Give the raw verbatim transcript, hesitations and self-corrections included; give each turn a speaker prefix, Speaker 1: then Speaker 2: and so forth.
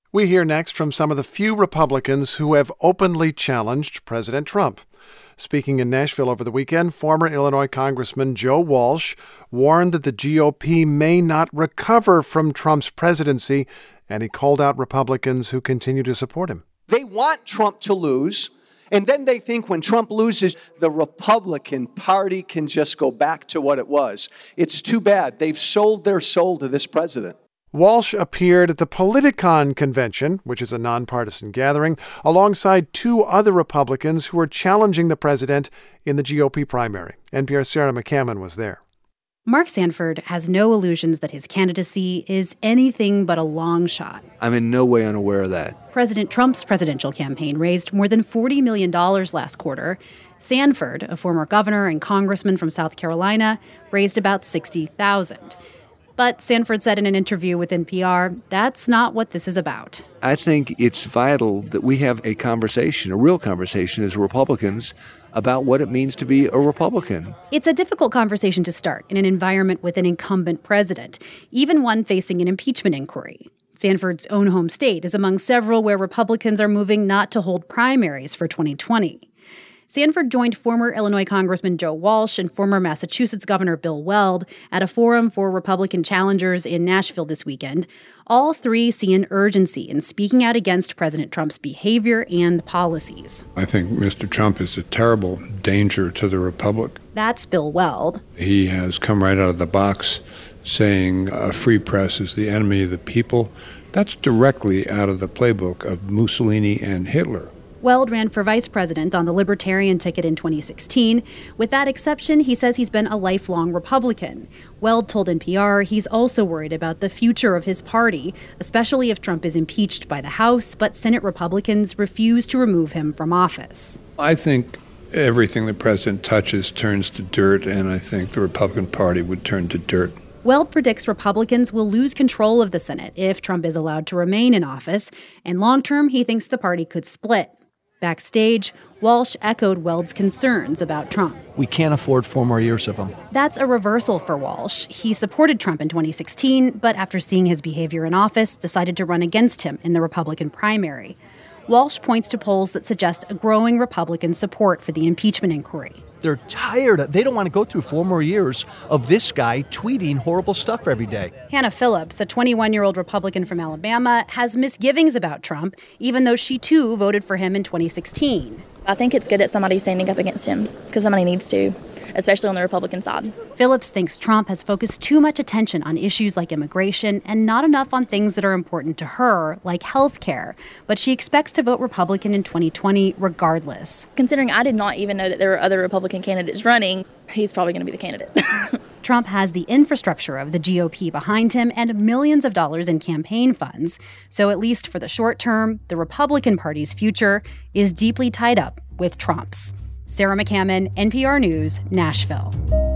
Speaker 1: We hear next from some of the few Republicans who have openly challenged President Trump. Speaking in Nashville over the weekend, former Illinois Congressman Joe Walsh warned that the G O P may not recover from Trump's presidency, and he called out Republicans who continue to support him.
Speaker 2: They want Trump to lose, and then they think when Trump loses, the Republican Party can just go back to what it was. It's too bad. They've sold their soul to this president.
Speaker 1: Walsh appeared at the Politicon convention, which is a nonpartisan gathering, alongside two other Republicans who were challenging the president in the G O P primary. N P R's Sarah McCammon was there.
Speaker 3: Mark Sanford has no illusions that his candidacy is anything but a long shot.
Speaker 4: I'm in no way unaware of that.
Speaker 3: President Trump's presidential campaign raised more than forty million dollars last quarter. Sanford, a former governor and congressman from South Carolina, raised about sixty thousand dollars. But Sanford said in an interview with N P R, that's not what this is about.
Speaker 4: I think it's vital that we have a conversation, a real conversation as Republicans, about what it means to be a Republican.
Speaker 3: It's a difficult conversation to start in an environment with an incumbent president, even one facing an impeachment inquiry. Sanford's own home state is among several where Republicans are moving not to hold primaries for twenty twenty. Sanford joined former Illinois Congressman Joe Walsh and former Massachusetts Governor Bill Weld at a forum for Republican challengers in Nashville this weekend. All three see an urgency in speaking out against President Trump's behavior and policies.
Speaker 5: I think Mister Trump is a terrible danger to the republic.
Speaker 3: That's Bill Weld.
Speaker 5: He has come right out of the box saying a free press is the enemy of the people. That's directly out of the playbook of Mussolini and Hitler.
Speaker 3: Weld ran for vice president on the Libertarian ticket in twenty sixteen. With that exception, he says he's been a lifelong Republican. Weld told N P R he's also worried about the future of his party, especially if Trump is impeached by the House, but Senate Republicans refuse to remove him from office.
Speaker 5: I think everything the president touches turns to dirt, and I think the Republican Party would turn to dirt.
Speaker 3: Weld predicts Republicans will lose control of the Senate if Trump is allowed to remain in office, and long-term, he thinks the party could split. Backstage, Walsh echoed Weld's concerns about Trump.
Speaker 6: We can't afford four more years of him.
Speaker 3: That's a reversal for Walsh. He supported Trump in twenty sixteen, but after seeing his behavior in office, decided to run against him in the Republican primary. Walsh points to polls that suggest a growing Republican support for the impeachment inquiry.
Speaker 6: They're tired. They don't want to go through four more years of this guy tweeting horrible stuff every day.
Speaker 3: Hannah Phillips, a twenty-one-year-old Republican from Alabama, has misgivings about Trump, even though she, too, voted for him in twenty sixteen.
Speaker 7: I think it's good that somebody's standing up against him, because somebody needs to, especially on the Republican side.
Speaker 3: Phillips thinks Trump has focused too much attention on issues like immigration and not enough on things that are important to her, like health care. But she expects to vote Republican in twenty twenty regardless.
Speaker 7: Considering I did not even know that there were other Republican candidates running, he's probably going to be the candidate.
Speaker 3: Trump has the infrastructure of the G O P behind him and millions of dollars in campaign funds. So at least for the short term, the Republican Party's future is deeply tied up with Trump's. Sarah McCammon, N P R News, Nashville.